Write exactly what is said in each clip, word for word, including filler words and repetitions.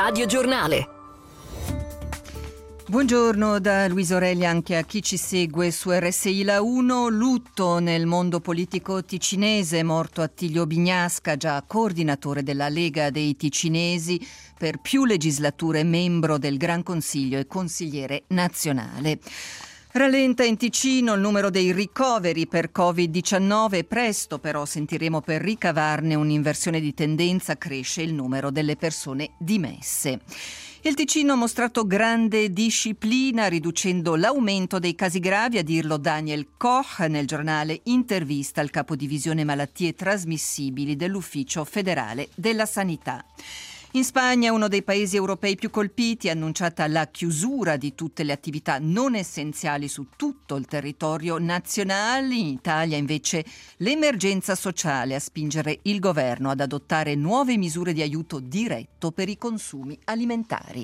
Radio Giornale. Buongiorno da Luisa Aurelia anche a chi ci segue su R S I La uno. Lutto nel mondo politico ticinese, morto Attilio Bignasca, già coordinatore della Lega dei Ticinesi, per più legislature membro del Gran Consiglio e consigliere nazionale. Rallenta in Ticino il numero dei ricoveri per covid diciannove, presto però sentiremo per ricavarne un'inversione di tendenza, cresce il numero delle persone dimesse. Il Ticino ha mostrato grande disciplina riducendo l'aumento dei casi gravi, a dirlo Daniel Koch nel giornale Intervista al capodivisione malattie trasmissibili dell'Ufficio federale della sanità. In Spagna, uno dei paesi europei più colpiti, ha annunciata la chiusura di tutte le attività non essenziali su tutto il territorio nazionale. In Italia, invece, l'emergenza sociale a spingere il governo ad adottare nuove misure di aiuto diretto per i consumi alimentari.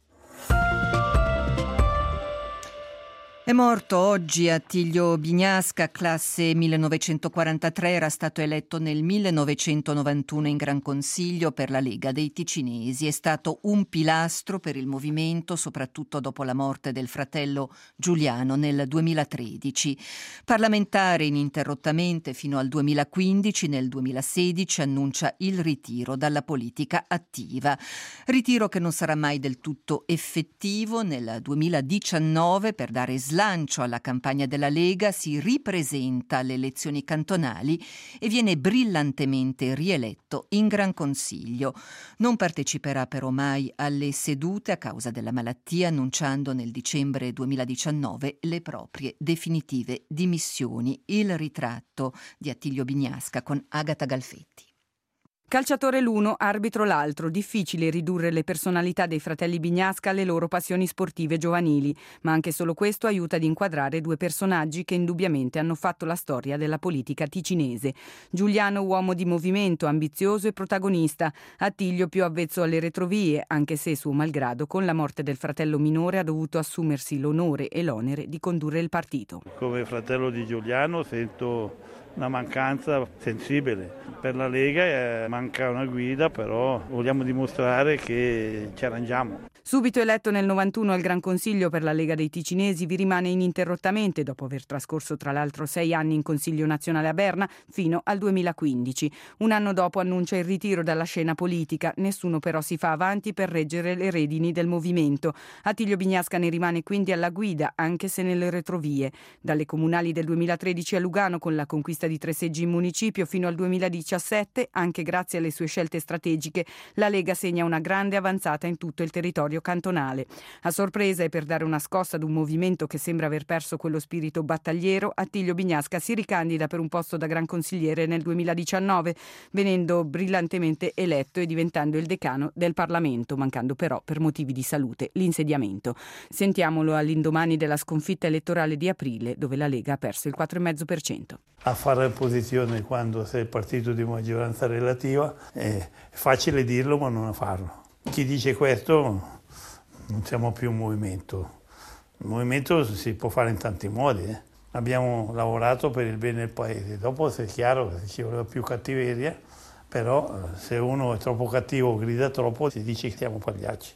È morto oggi Attilio Bignasca, classe millenovecentoquarantatré, era stato eletto nel millenovecentonovantuno in Gran Consiglio per la Lega dei Ticinesi. È stato un pilastro per il movimento, soprattutto dopo la morte del fratello Giuliano nel duemilatredici. Parlamentare ininterrottamente fino al duemilaquindici, nel duemilasedici annuncia il ritiro dalla politica attiva. Ritiro che non sarà mai del tutto effettivo. Nel duemiladiciannove, per dare slancio alla campagna della Lega, si ripresenta alle elezioni cantonali e viene brillantemente rieletto in Gran Consiglio. Non parteciperà però mai alle sedute a causa della malattia, annunciando nel dicembre duemiladiciannove le proprie definitive dimissioni. Il ritratto di Attilio Bignasca con Agata Galfetti. Calciatore l'uno, arbitro l'altro. Difficile ridurre le personalità dei fratelli Bignasca alle loro passioni sportive giovanili, ma anche solo questo aiuta ad inquadrare due personaggi che indubbiamente hanno fatto la storia della politica ticinese. Giuliano, uomo di movimento, ambizioso e protagonista. Attilio, più avvezzo alle retrovie, anche se suo malgrado con la morte del fratello minore ha dovuto assumersi l'onore e l'onere di condurre il partito. Come fratello di Giuliano sento una mancanza sensibile. Per la Lega eh, manca una guida, però vogliamo dimostrare che ci arrangiamo. Subito eletto nel novantuno al Gran Consiglio per la Lega dei Ticinesi, vi rimane ininterrottamente, dopo aver trascorso tra l'altro sei anni in Consiglio nazionale a Berna, fino al duemilaquindici. Un anno dopo annuncia il ritiro dalla scena politica. Nessuno però si fa avanti per reggere le redini del movimento. Attilio Bignasca ne rimane quindi alla guida, anche se nelle retrovie. Dalle comunali del duemilatredici a Lugano, con la conquista di tre seggi in municipio, fino al duemiladiciassette, anche grazie alle sue scelte strategiche, la Lega segna una grande avanzata in tutto il territorio cantonale. A sorpresa e per dare una scossa ad un movimento che sembra aver perso quello spirito battagliero, Attilio Bignasca si ricandida per un posto da Gran Consigliere nel duemiladiciannove, venendo brillantemente eletto e diventando il decano del Parlamento, mancando però per motivi di salute l'insediamento. Sentiamolo all'indomani della sconfitta elettorale di aprile, dove la Lega ha perso il quattro virgola cinque per cento. A fare opposizione quando sei partito di maggioranza relativa è facile dirlo ma non a farlo. Chi dice questo non siamo più un movimento. Il movimento si può fare in tanti modi. Eh. Abbiamo lavorato per il bene del paese. Dopo è chiaro che ci voleva più cattiveria, però se uno è troppo cattivo o grida troppo si dice che siamo pagliacci.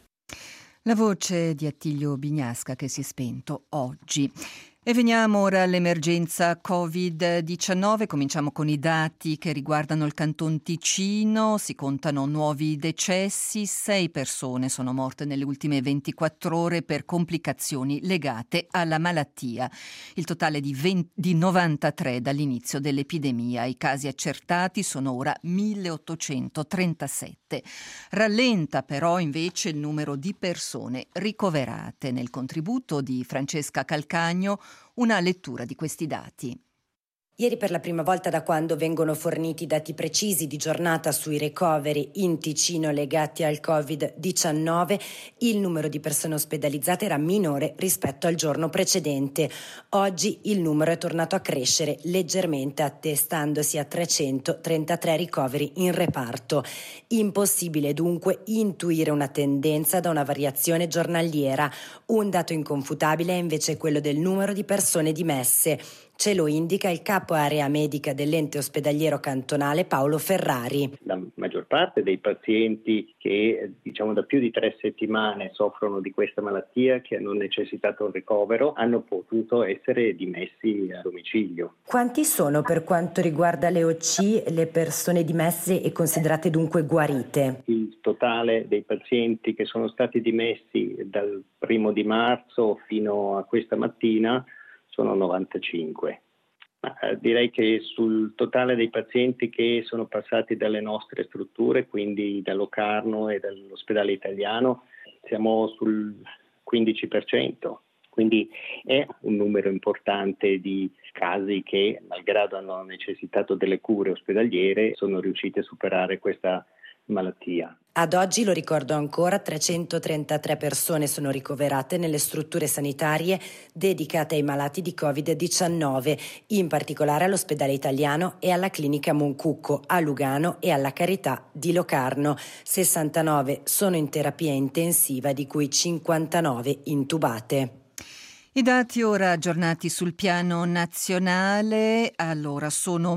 La voce di Attilio Bignasca che si è spento oggi. E veniamo ora all'emergenza covid diciannove. Cominciamo con i dati che riguardano il Canton Ticino. Si contano nuovi decessi. Sei persone sono morte nelle ultime ventiquattro ore per complicazioni legate alla malattia. Il totale di, venti, di novantatré dall'inizio dell'epidemia. I casi accertati sono ora milleottocentotrentasette. Rallenta però invece il numero di persone ricoverate. Nel contributo di Francesca Calcagno una lettura di questi dati. Ieri, per la prima volta da quando vengono forniti dati precisi di giornata sui ricoveri in Ticino legati al covid diciannove, il numero di persone ospedalizzate era minore rispetto al giorno precedente. Oggi il numero è tornato a crescere leggermente, attestandosi a trecentotrentatré ricoveri in reparto. Impossibile dunque intuire una tendenza da una variazione giornaliera. Un dato inconfutabile è invece quello del numero di persone dimesse. Ce lo indica il capo area medica dell'ente ospedaliero cantonale Paolo Ferrari. La maggior parte dei pazienti che diciamo da più di tre settimane soffrono di questa malattia, che hanno necessitato un ricovero, hanno potuto essere dimessi a domicilio. Quanti sono per quanto riguarda le O C le persone dimesse e considerate dunque guarite? Il totale dei pazienti che sono stati dimessi dal primo di marzo fino a questa mattina sono novantacinque. Ma direi che sul totale dei pazienti che sono passati dalle nostre strutture, quindi da Locarno e dall'ospedale italiano, siamo sul quindici per cento. Quindi è un numero importante di casi che, malgrado hanno necessitato delle cure ospedaliere, sono riusciti a superare questa malattia. Ad oggi, lo ricordo ancora, trecentotrentatré persone sono ricoverate nelle strutture sanitarie dedicate ai malati di covid diciannove, in particolare all'ospedale italiano e alla clinica Moncucco a Lugano e alla Carità di Locarno. sessantanove sono in terapia intensiva, di cui cinquantanove intubate. I dati ora aggiornati sul piano nazionale, allora sono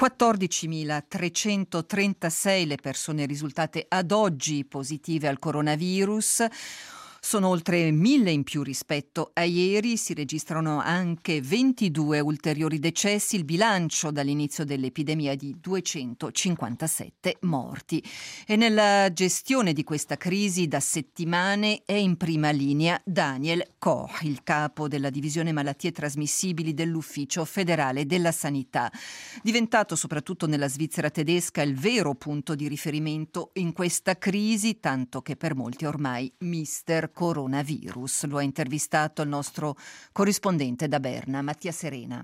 quattordicimilatrecentotrentasei le persone risultate ad oggi positive al coronavirus. Sono oltre mille in più rispetto a ieri, si registrano anche ventidue ulteriori decessi, il bilancio dall'inizio dell'epidemia di duecentocinquantasette morti. E nella gestione di questa crisi da settimane è in prima linea Daniel Koch, il capo della divisione malattie trasmissibili dell'Ufficio federale della sanità, diventato soprattutto nella Svizzera tedesca il vero punto di riferimento in questa crisi, tanto che per molti ormai mister coronavirus. Lo ha intervistato il nostro corrispondente da Berna, Mattia Serena.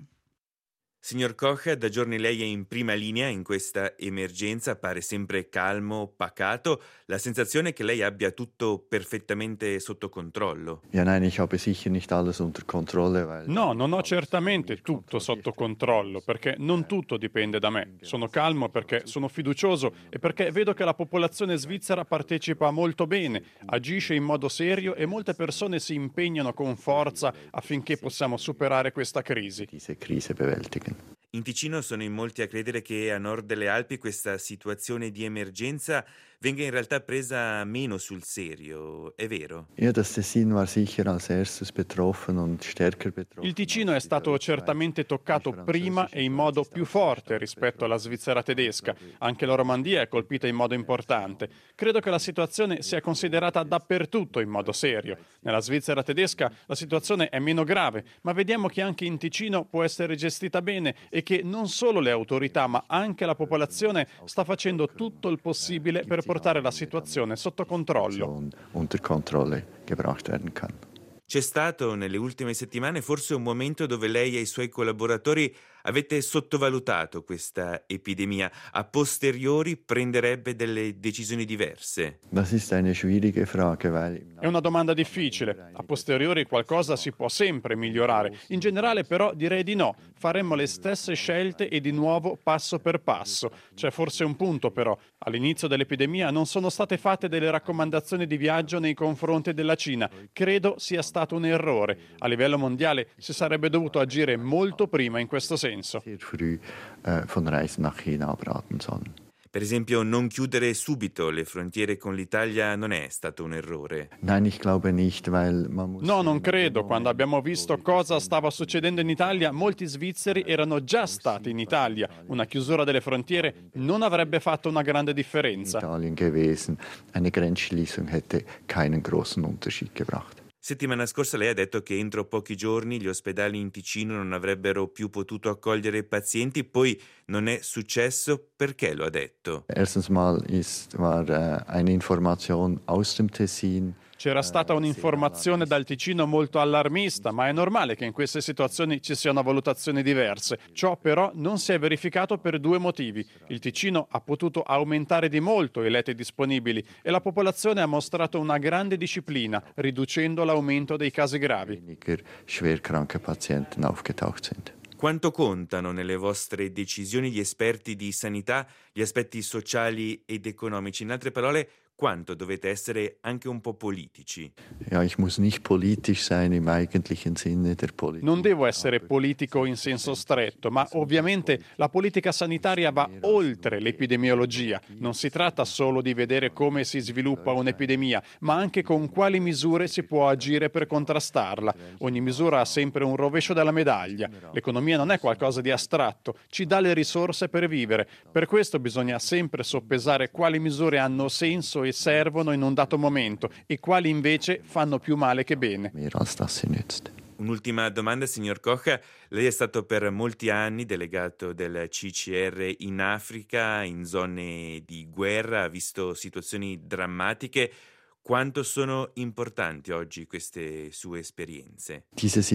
Signor Koch, da giorni lei è in prima linea in questa emergenza, pare sempre calmo, pacato. La sensazione è che lei abbia tutto perfettamente sotto controllo. Ja, nein, ich habe sicher nicht alles unter Kontrolle, weil... No, non ho certamente tutto sotto controllo, perché non tutto dipende da me. Sono calmo perché sono fiducioso e perché vedo che la popolazione svizzera partecipa molto bene, agisce in modo serio e molte persone si impegnano con forza affinché possiamo superare questa crisi. Diese Krise bewältigen. In Ticino sono in molti a credere che a nord delle Alpi questa situazione di emergenza venga in realtà presa meno sul serio, è vero? Ja, das Tessin war sicher als erstes betroffen und stärker betroffen. Il Ticino è stato certamente toccato prima e in modo più forte rispetto alla Svizzera tedesca. Anche la Romandia è colpita in modo importante. Credo che la situazione sia considerata dappertutto in modo serio. Nella Svizzera tedesca la situazione è meno grave, ma vediamo che anche in Ticino può essere gestita bene e che non solo le autorità ma anche la popolazione sta facendo tutto il possibile per portare la situazione sotto controllo. Unter Kontrolle gebracht werden kann. C'è stato nelle ultime settimane forse un momento dove lei e i suoi collaboratori avete sottovalutato questa epidemia, a posteriori prenderebbe delle decisioni diverse? Das ist eine schwierige Frage, weil... È una domanda difficile. A posteriori qualcosa si può sempre migliorare. In generale però direi di no. Faremmo le stesse scelte e di nuovo passo per passo. C'è forse un punto però. All'inizio dell'epidemia non sono state fatte delle raccomandazioni di viaggio nei confronti della Cina. Credo sia stato un errore. A livello mondiale si sarebbe dovuto agire molto prima in questo senso. Sehr früh äh, von Reisen nach China abraten sollen. Per esempio, non chiudere subito le frontiere con l'Italia non è stato un errore. Nein, ich glaube nicht, weil man muss... No, non credo. Quando abbiamo visto cosa stava succedendo in Italia, molti svizzeri erano già stati in Italia. Una chiusura delle frontiere non avrebbe fatto una grande differenza. Italien gewesen. Eine Grenzschließung hätte keinen großen Unterschied gebracht. Settimana scorsa lei ha detto che entro pochi giorni gli ospedali in Ticino non avrebbero più potuto accogliere pazienti, poi non è successo. Perché lo ha detto? Erstens mal ist, war äh, eine Information aus dem Tessin. C'era stata un'informazione dal Ticino molto allarmista, ma è normale che in queste situazioni ci siano valutazioni diverse. Ciò però non si è verificato per due motivi. Il Ticino ha potuto aumentare di molto i letti disponibili e la popolazione ha mostrato una grande disciplina, riducendo l'aumento dei casi gravi. Weniger schwerkranke Patienten aufgetaucht sind. Quanto contano nelle vostre decisioni gli esperti di sanità, gli aspetti sociali ed economici? In altre parole, quanto dovete essere anche un po' politici. Ja, ich muss nicht politisch sein im eigentlichen Sinne der Politik. Non devo essere politico in senso stretto, ma ovviamente la politica sanitaria va oltre l'epidemiologia. Non si tratta solo di vedere come si sviluppa un'epidemia, ma anche con quali misure si può agire per contrastarla. Ogni misura ha sempre un rovescio della medaglia. L'economia non è qualcosa di astratto, ci dà le risorse per vivere. Per questo bisogna sempre soppesare quali misure hanno senso e servono in un dato momento e quali invece fanno più male che bene. Un'ultima domanda, signor Koch. Lei è stato per molti anni delegato del C C R in Africa, in zone di guerra, ha visto situazioni drammatiche. Quanto sono importanti oggi queste sue esperienze?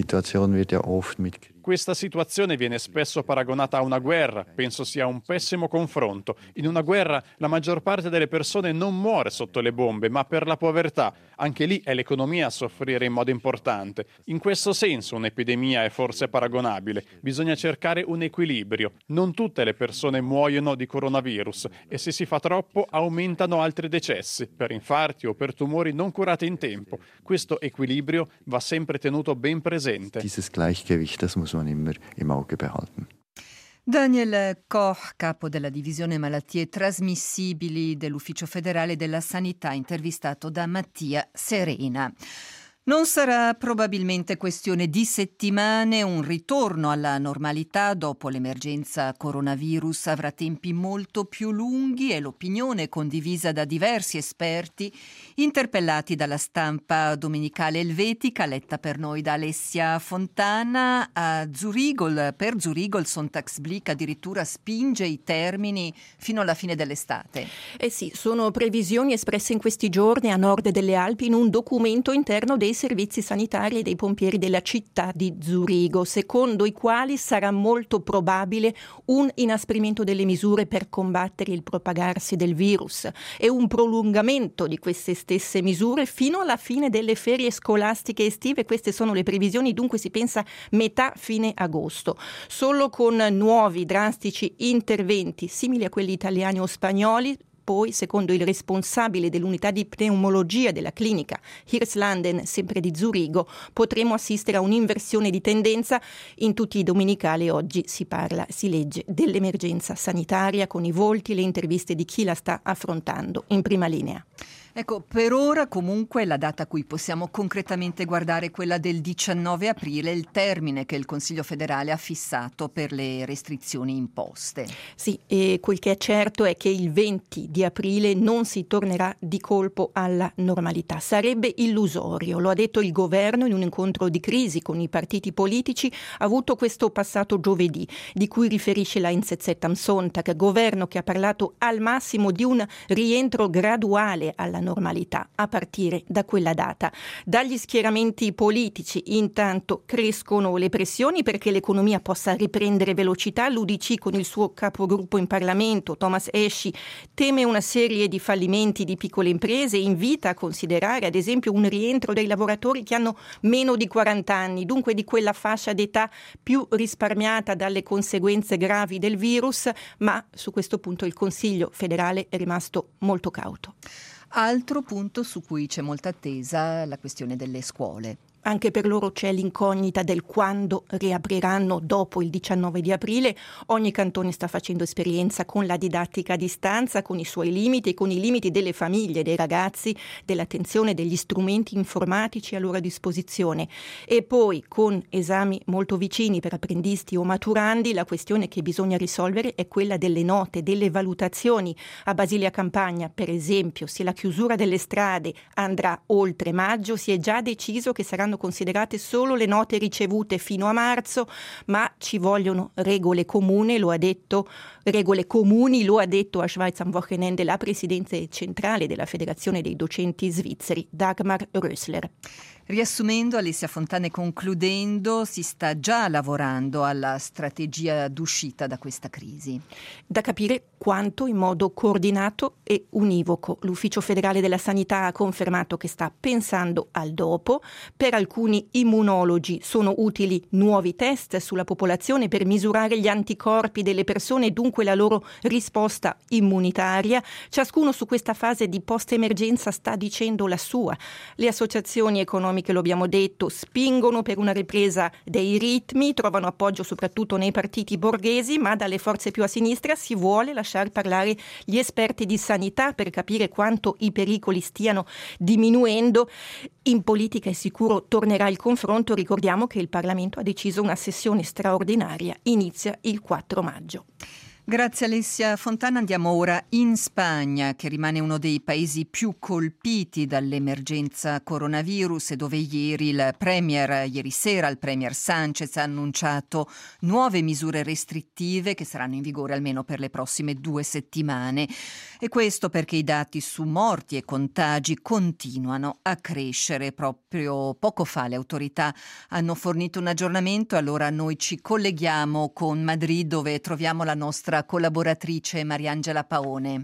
Questa situazione viene spesso paragonata a una guerra. Penso sia un pessimo confronto. In una guerra la maggior parte delle persone non muore sotto le bombe, ma per la povertà. Anche lì è l'economia a soffrire in modo importante. In questo senso un'epidemia è forse paragonabile. Bisogna cercare un equilibrio. Non tutte le persone muoiono di coronavirus e se si fa troppo aumentano altri decessi per infarti o per tumori non curati in tempo. Questo equilibrio va sempre tenuto ben presente. Dieses Gleichgewicht, das muss man immer im Auge behalten. Daniel Koch, capo della divisione malattie trasmissibili dell'Ufficio federale della sanità, intervistato da Mattia Serena. Non sarà probabilmente questione di settimane, un ritorno alla normalità dopo l'emergenza coronavirus avrà tempi molto più lunghi e l'opinione condivisa da diversi esperti interpellati dalla stampa domenicale elvetica, letta per noi da Alessia Fontana. A Zurigo, per Zurigo il Sonntagsblick addirittura spinge i termini fino alla fine dell'estate. Eh sì, sono previsioni espresse in questi giorni a nord delle Alpi in un documento interno dei servizi sanitari e dei pompieri della città di Zurigo, secondo i quali sarà molto probabile un inasprimento delle misure per combattere il propagarsi del virus e un prolungamento di queste stesse misure fino alla fine delle ferie scolastiche estive. Queste sono le previsioni, dunque si pensa metà fine agosto. Solo con nuovi drastici interventi simili a quelli italiani o spagnoli. Poi, secondo il responsabile dell'unità di pneumologia della clinica Hirslanden, sempre di Zurigo, potremo assistere a un'inversione di tendenza. In tutti i domenicali oggi si parla, si legge dell'emergenza sanitaria con i volti e le interviste di chi la sta affrontando in prima linea. Ecco, per ora comunque la data a cui possiamo concretamente guardare è quella del diciannove aprile, il termine che il Consiglio federale ha fissato per le restrizioni imposte. Sì, e quel che è certo è che il venti di aprile non si tornerà di colpo alla normalità. Sarebbe illusorio, lo ha detto il governo in un incontro di crisi con i partiti politici avuto questo passato giovedì, di cui riferisce la Insezzetta Sonntag, governo che ha parlato al massimo di un rientro graduale alla normalità a partire da quella data. Dagli schieramenti politici intanto crescono le pressioni perché l'economia possa riprendere velocità. L'U D C con il suo capogruppo in Parlamento, Thomas Eschi, teme una serie di fallimenti di piccole imprese e invita a considerare ad esempio un rientro dei lavoratori che hanno meno di quaranta anni, dunque di quella fascia d'età più risparmiata dalle conseguenze gravi del virus, ma su questo punto il Consiglio federale è rimasto molto cauto. Altro punto su cui c'è molta attesa, la questione delle scuole. Anche per loro c'è l'incognita del quando riapriranno dopo il diciannove di aprile. Ogni cantone sta facendo esperienza con la didattica a distanza, con i suoi limiti e con i limiti delle famiglie, dei ragazzi, dell'attenzione, degli strumenti informatici a loro disposizione. E poi, con esami molto vicini per apprendisti o maturandi, la questione che bisogna risolvere è quella delle note, delle valutazioni. A Basilea Campagna, per esempio, se la chiusura delle strade andrà oltre maggio, si è già deciso che saranno considerate solo le note ricevute fino a marzo, ma ci vogliono regole comuni, lo ha detto, regole comuni, lo ha detto a Schweiz am Wochenende la presidente centrale della Federazione dei docenti svizzeri, Dagmar Rösler. Riassumendo, Alessia Fontana, e concludendo, si sta già lavorando alla strategia d'uscita da questa crisi. Da capire quanto in modo coordinato e univoco. L'Ufficio federale della sanità ha confermato che sta pensando al dopo. Per alcuni immunologi sono utili nuovi test sulla popolazione per misurare gli anticorpi delle persone e dunque la loro risposta immunitaria. Ciascuno su questa fase di post-emergenza sta dicendo la sua. Le associazioni economiche, che lo abbiamo detto, spingono per una ripresa dei ritmi, trovano appoggio soprattutto nei partiti borghesi, ma dalle forze più a sinistra si vuole lasciar parlare gli esperti di sanità per capire quanto i pericoli stiano diminuendo. In politica è sicuro tornerà il confronto. Ricordiamo che il Parlamento ha deciso una sessione straordinaria, inizia il quattro maggio. Grazie Alessia Fontana. Andiamo ora in Spagna, che rimane uno dei paesi più colpiti dall'emergenza coronavirus e dove ieri il premier, ieri sera il premier Sánchez ha annunciato nuove misure restrittive che saranno in vigore almeno per le prossime due settimane. E questo perché i dati su morti e contagi continuano a crescere. Proprio poco fa le autorità hanno fornito un aggiornamento, allora noi ci colleghiamo con Madrid, dove troviamo la nostra collaboratrice Mariangela Paone.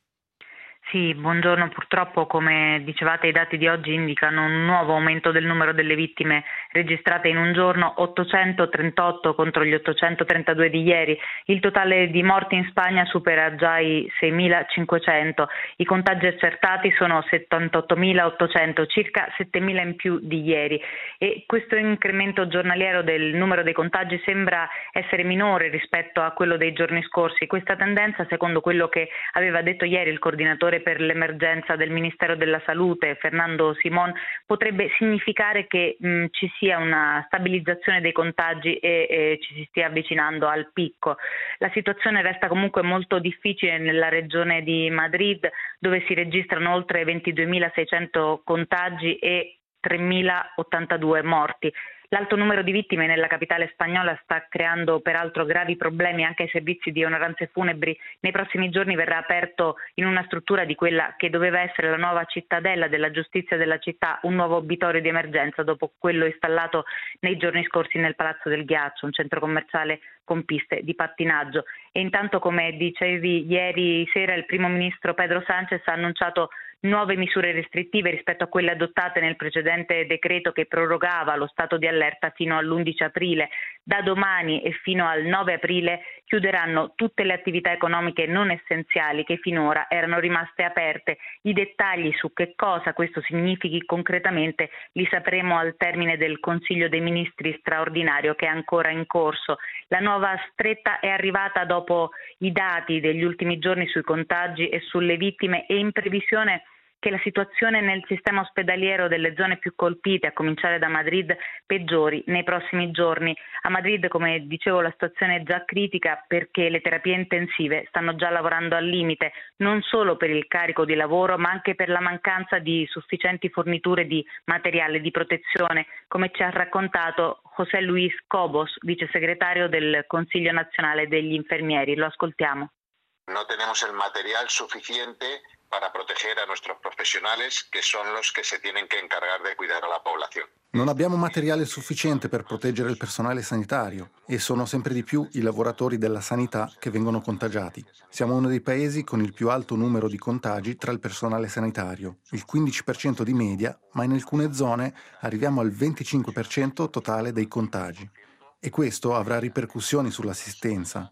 Sì, buongiorno. Purtroppo, come dicevate, i dati di oggi indicano un nuovo aumento del numero delle vittime registrate in un giorno, ottocentotrentotto contro gli ottocentotrentadue di ieri. Il totale di morti in Spagna supera già i seimilacinquecento. I contagi accertati sono settantottomilaottocento, circa settemila in più di ieri. E questo incremento giornaliero del numero dei contagi sembra essere minore rispetto a quello dei giorni scorsi. Questa tendenza, secondo quello che aveva detto ieri il coordinatore per l'emergenza del Ministero della Salute, Fernando Simón, potrebbe significare che mh, ci sia una stabilizzazione dei contagi e, e ci si stia avvicinando al picco. La situazione resta comunque molto difficile nella regione di Madrid, dove si registrano oltre ventiduemilaseicento contagi e tremilaottantadue morti. L'alto numero di vittime nella capitale spagnola sta creando peraltro gravi problemi anche ai servizi di onoranze funebri. Nei prossimi giorni verrà aperto in una struttura di quella che doveva essere la nuova cittadella della giustizia della città un nuovo obitorio di emergenza dopo quello installato nei giorni scorsi nel Palazzo del Ghiaccio, un centro commerciale con piste di pattinaggio. E intanto, come dicevi, ieri sera il primo ministro Pedro Sánchez ha annunciato nuove misure restrittive rispetto a quelle adottate nel precedente decreto che prorogava lo stato di allerta fino all'undici aprile. Da domani e fino al nove aprile chiuderanno tutte le attività economiche non essenziali che finora erano rimaste aperte. I dettagli su che cosa questo significhi concretamente li sapremo al termine del Consiglio dei Ministri straordinario che è ancora in corso. La nuova stretta è arrivata dopo i dati degli ultimi giorni sui contagi e sulle vittime e in previsione che la situazione nel sistema ospedaliero delle zone più colpite, a cominciare da Madrid, peggiori nei prossimi giorni. A Madrid, come dicevo, la situazione è già critica perché le terapie intensive stanno già lavorando al limite, non solo per il carico di lavoro, ma anche per la mancanza di sufficienti forniture di materiale di protezione, come ci ha raccontato José Luis Cobos, vice segretario del Consiglio Nazionale degli Infermieri. Lo ascoltiamo. No tenemos el material suficiente para proteger a nuestros profesionales, que son los que se tienen que encargar de cuidar a la población. Non abbiamo materiale sufficiente per proteggere il personale sanitario e sono sempre di più i lavoratori della sanità che vengono contagiati. Siamo uno dei paesi con il più alto numero di contagi tra il personale sanitario, il quindici per cento di media, ma in alcune zone arriviamo al venticinque per cento totale dei contagi. E questo avrà ripercussioni sull'assistenza.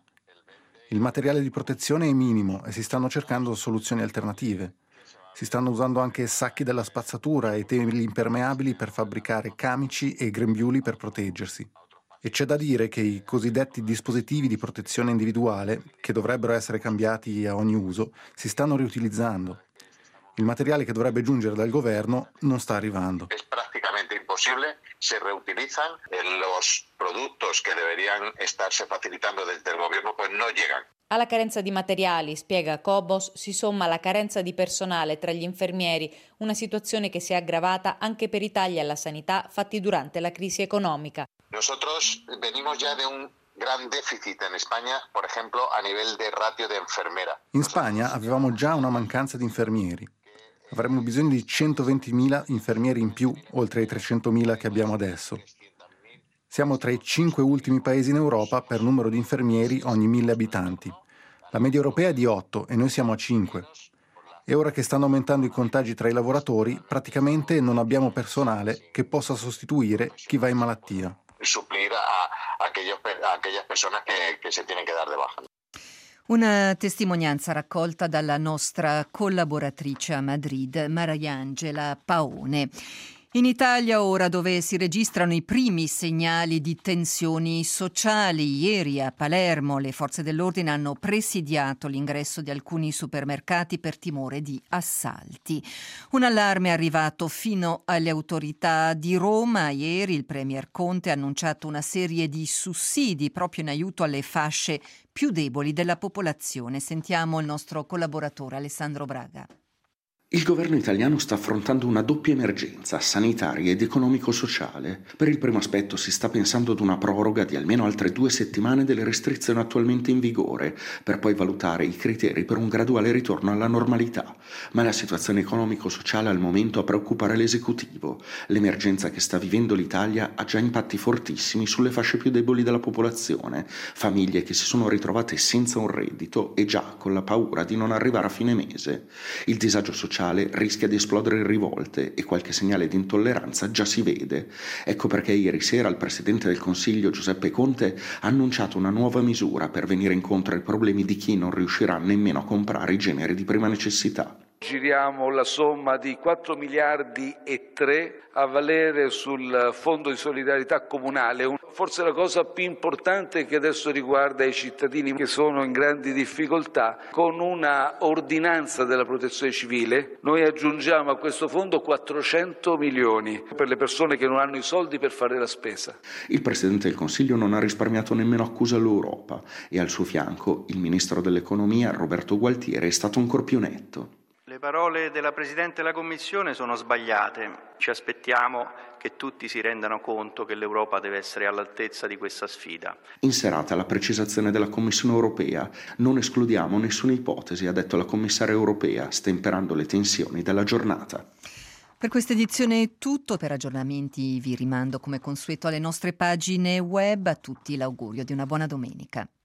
Il materiale di protezione è minimo e si stanno cercando soluzioni alternative. Si stanno usando anche sacchi della spazzatura e teli impermeabili per fabbricare camici e grembiuli per proteggersi. E c'è da dire che i cosiddetti dispositivi di protezione individuale, che dovrebbero essere cambiati a ogni uso, si stanno riutilizzando. Il materiale che dovrebbe giungere dal governo non sta arrivando. È praticamente impossibile, se reutilizan los productos que deberían estarse facilitando desde el gobierno, pues no llegan. Alla carenza di materiali, spiega Cobos, si somma la carenza di personale tra gli infermieri, una situazione che si è aggravata anche per i tagli alla sanità fatti durante la crisi economica. Nosotros venimos ya de un gran déficit en España, por ejemplo, a nivel de ratio de enfermera. In Spagna avevamo già una mancanza di infermieri. Avremmo bisogno di centoventimila infermieri in più, oltre ai trecentomila che abbiamo adesso. Siamo tra i cinque ultimi paesi in Europa per numero di infermieri ogni mille abitanti. La media europea è di otto e noi siamo a cinque. E ora che stanno aumentando i contagi tra i lavoratori, praticamente non abbiamo personale che possa sostituire chi va in malattia. Suplir a, a, aquellos, a aquellas personas que, que se tienen que dar de baja. Una testimonianza raccolta dalla nostra collaboratrice a Madrid, Mariangela Paone. In Italia ora, dove si registrano i primi segnali di tensioni sociali, ieri a Palermo le forze dell'ordine hanno presidiato l'ingresso di alcuni supermercati per timore di assalti. Un allarme è arrivato fino alle autorità di Roma. Ieri il premier Conte ha annunciato una serie di sussidi proprio in aiuto alle fasce più deboli della popolazione. Sentiamo il nostro collaboratore Alessandro Braga. Il governo italiano sta affrontando una doppia emergenza, sanitaria ed economico-sociale. Per il primo aspetto si sta pensando ad una proroga di almeno altre due settimane delle restrizioni attualmente in vigore, per poi valutare i criteri per un graduale ritorno alla normalità. Ma la situazione economico-sociale al momento a preoccupare l'esecutivo. L'emergenza che sta vivendo l'Italia ha già impatti fortissimi sulle fasce più deboli della popolazione, famiglie che si sono ritrovate senza un reddito e già con la paura di non arrivare a fine mese. Il disagio sociale rischia di esplodere in rivolte e qualche segnale di intolleranza già si vede. Ecco perché ieri sera il Presidente del Consiglio Giuseppe Conte ha annunciato una nuova misura per venire incontro ai problemi di chi non riuscirà nemmeno a comprare i generi di prima necessità. Giriamo la somma di quattro miliardi e tre a valere sul Fondo di solidarietà comunale. Forse la cosa più importante che adesso riguarda i cittadini che sono in grandi difficoltà. Con una ordinanza della Protezione Civile noi aggiungiamo a questo fondo quattrocento milioni per le persone che non hanno i soldi per fare la spesa. Il Presidente del Consiglio non ha risparmiato nemmeno accuse all'Europa e al suo fianco il Ministro dell'Economia Roberto Gualtieri è stato ancor più netto. Le parole della Presidente della Commissione sono sbagliate. Ci aspettiamo che tutti si rendano conto che l'Europa deve essere all'altezza di questa sfida. In serata la precisazione della Commissione europea. Non escludiamo nessuna ipotesi, ha detto la commissaria europea, stemperando le tensioni della giornata. Per questa edizione è tutto. Per aggiornamenti vi rimando come consueto alle nostre pagine web. A tutti l'augurio di una buona domenica.